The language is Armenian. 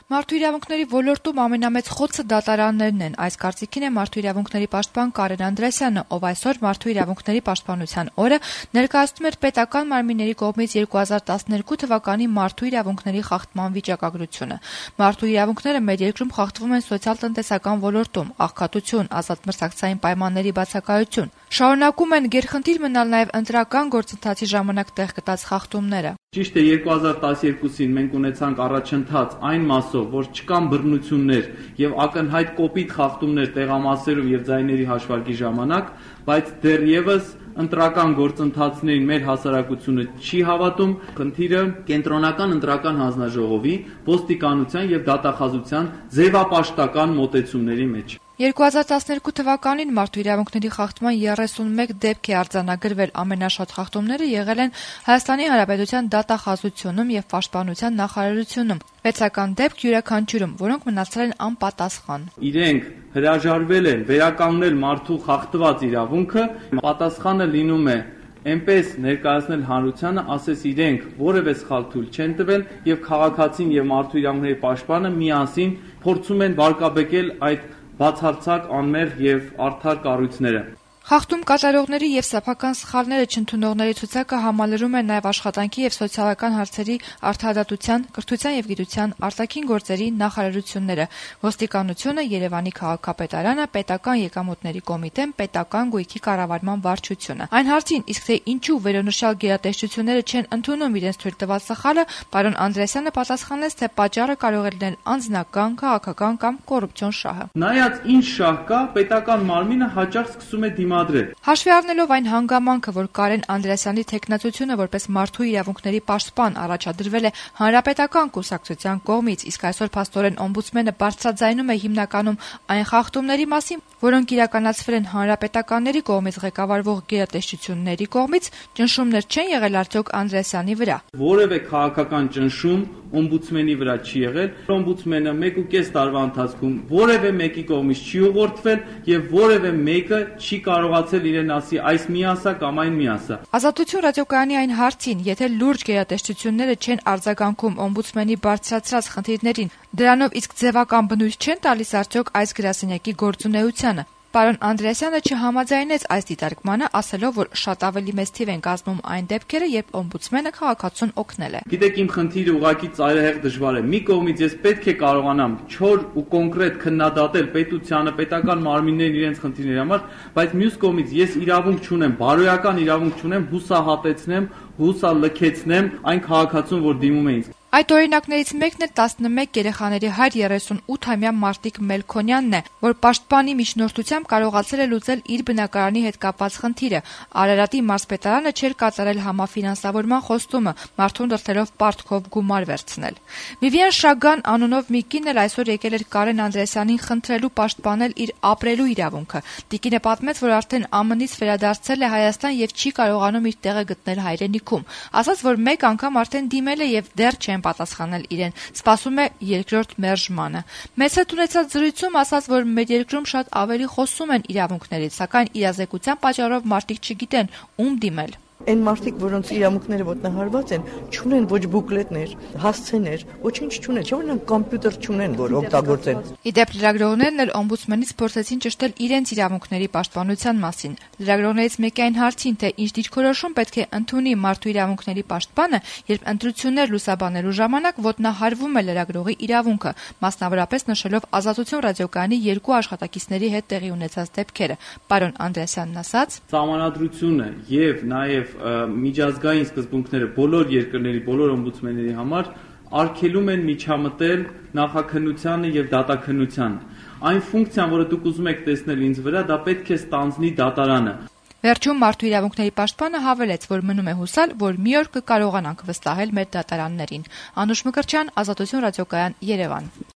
Մարդու իրավունքների ոլորտում ամենամեծ խոցը դատարաններն են։ Այս կարծիքին է մարդու իրավունքների պաշտպան Կարեն Անդրեասյանը, ով այսօր մարդու իրավունքների պաշտպանության օրը ներկայացնում էր պետական մարմինների կողմից 2012 թվականի մարդու իրավունքների խախտման վիճակագրությունը։ Մարդու իրավունքները մեր երկրում խախտվում են սոցիալ-տնտեսական ոլորտում, աղքատություն, ազատ մրցակցային պայմանների բացակայություն։ Շարունակում են գերխնդիր մնալ նաև ընտրական գործընթացի ժամանակ տեղ գտած խախտումները։ Ճիշտ է, 2012-ին մենք ունեցանք առաջընթաց այն մասով, որ չկան բռնություններ եւ ակնհայտ կոպիտ խախտումներ տեղամասերում եւ ձայների հաշվարկի ժամանակ, բայց դեռևս ընտրական գործընթացներին մեր հասարակությունը չի հավատում։ Խնդիրը կենտրոնական ընտրական հանձնաժողովի, ոստիկանության եւ դատախազության ձևապաշտական մոտեցումների մեջ։ 2012 թվականին մարդու իրավունքների խախտման 31 դեպք է արձանագրվել, ամենաշատ խախտումները եղել են Հայաստանի Հանրապետության դատախազությունում եւ պաշտպանության նախարարությունում, 6 դեպք յուրաքանչյուրում, որոնք մնացել են անպատասխան։ Իրենք հրաժարվել են վերականգնել մարդու խախտված իրավունքը, պատասխանը լինում է այնպես ներկայացնել հանրությանը, ասես իրենք որևէ սխալ թույլ չեն տվել եւ քաղաքացին եւ մարդու իրավունքների պաշտպանը միասին փորձում են վարկաբեկել այդ բացարձակ անմեղ եւ արդար կառույցները։ Խախտում կատարողների եւ սեփական սխալները չընդունողների ցուցակը համալրում է նաեւ աշխատանքի եւ սոցիալական հարցերի արդարադատության, կրթության եւ գիտության, արտաքին գործերի նախարարությունները, ոստիկանությունը, Երևանի քաղաքապետարանը, պետական եկամուտների կոմիտեն, պետական գույքի կառավարման վարչությունը։ Այն հարցին, իսկ թե ինչու վերոնշյալ գերատեսչությունները չեն ընդունում իրենց թույլ տված սխալը, պարոն Անդրեասյանը պատասխանեց, թե պատճառը կարող է լինել անձնական, քաղաքական կամ կոռուպցիոն շահը։ Նայած ինչ շահ կա, պետական մարմինը հաճախ սկսում է Հաշվի առնելով այն հանգամանքը, որ Կարեն Անդրեասյանի թեկնածությունը որպես մարդու իրավունքների պաշտպան առաջադրվել է հանրապետական կուսակցության կողմից, իսկ այսօր փաստորեն օմբուդսմենը բարձրաձայնում է հիմնականում այն խախտումների մասին, որոնք իրականացվել են հանրապետականների կողմից ղեկավարվող գերատեսչությունների կողմից, ճնշումներ չեն եղել արդյոք Անդրեասյանի վրա։ Որևէ քաղաքական ճնշում օմբուդսմենի վրա չի եղել։ Օմբուդսմենը 1.5 տարվա ընթացքում որևէ մեկի կողմից չի ուղղորդվել եւ որևէ մեկը չի կարողացել իրեն ասի այս մի ասա կամ այն մի ասա։ Ազատություն ռադիոկայանի այն հարցին, եթե լուրջ գերատեսչությունները չեն արձագանքում օմբուդսմենի բարձրացրած խնդիրներին, դրանով իսկ ձևական բնույթ չեն տալիս արդյոք այս գրասենյակի գործունեությանը։ Պարոն Անդրեասյանը չհամաձայնեց այս դիտարկմանը, ասելով, որ շատ ավելի մեծ թիվ են կազմում այն դեպքերը, երբ օմբուդսմենը քաղաքացուն օգնել է։ Գիտեք, իմ խնդիրը ուղղակի ծայրահեղ դժվար է։ Մի կողմից ես պետք է կարողանամ չոր ու կոնկրետ քննադատել պետությանը, պետական մարմիններին իրենց խնդիրների համար, բայց մյուս կողմից ես իրավունք չունեմ, բարոյական իրավունք չունեմ հուսահատեցնեմ, հուսալքեցնեմ այն քաղաքացուն, որ դիմում է ինձ։ Այդ օրինակներից մեկն է 11 երեխաների հայր 38-ամյա Մարտիկ Մելքոնյանն է, որ պաշտպանի միջնորդությամբ կարողացել է լուծել իր բնակարանի հետ կապված խնդիրը։ Արարատի մարզպետարանը չէր կատարել համաֆինանսավորման խոստումը, մարդուն դրդելով պարտքով գումար վերցնել։ Վիվիան Շագան անունով մի կին էլ այսօր եկել էր Կարեն Անդրեասյանին խնդրելու պաշտպանել իր ապրելու իրավունքը։ Տիկինը պատմեց, որ արդեն ԱՄՆ-ից վերադարձել է Հայաստան եւ չի կարողանում իր տեղը գտնել հայրենիքում։ Ասաց, որ մեկ անգամ արդեն դիմել է եւ դեռ չեն պատասխանել իրեն, սպասում է երկրորդ մերժմանը։ Մեծ հետ ունեցած զրույցում ասաց, որ մեր երկրում շատ ավելի խոսում են իրավունքներից, սակայն իրազեկության պատճառով մարդիկ չգիտեն ում դիմել։ Այն մարդիկ, որոնց իրավունքները ոտնահարված են, չունեն ոչ բուկլետներ, հասցեներ, ոչինչ չունեն, չէ՞ որ նրանք կոմպյուտեր չունեն, որ օգտագործեն։ Իդեպ լրագրողներն էլ օմբուդսմենից փորձեցին ճշտել իրենց իրավունքների պաշտպանության մասին։ Լրագրողներից մեկի այն հարցին, թե ինչ դիրքորոշում պետք է ընդունի մարդու իրավունքների պաշտպանը, երբ ընտրություններ լուսաբանելու ժամանակ ոտնահարվում է լրագրողի իրավունքը, մասնավորապես նշելով Ազատություն ռադիոկայանի 2 աշխատակիցների հետ տեղի ունեցած դեպքերը։ Պարոն Անդրեասյանն ասաց. Սահմանադրությունը եւ նաեւ միջազգային սկզբունքները բոլոր երկրների, բոլոր օմբուդսմենների համար արգելում են միջամտել նախաքննությանը եւ դատաքննությանը։ Այն ֆունկցիան, որը դուք ուզում եք տեսնել ինձ վրա, դա պետք է ստանձնի դատարանը։ Վերջում մարդու իրավունքների պաշտպանը հավելեց, որ մնում է հուսալ, որ մի օր կկարողանանք վստահել մեր դատարաններին։ Անուշ Մկրտչյան, Ազատություն ռադիոկայան, Երևան։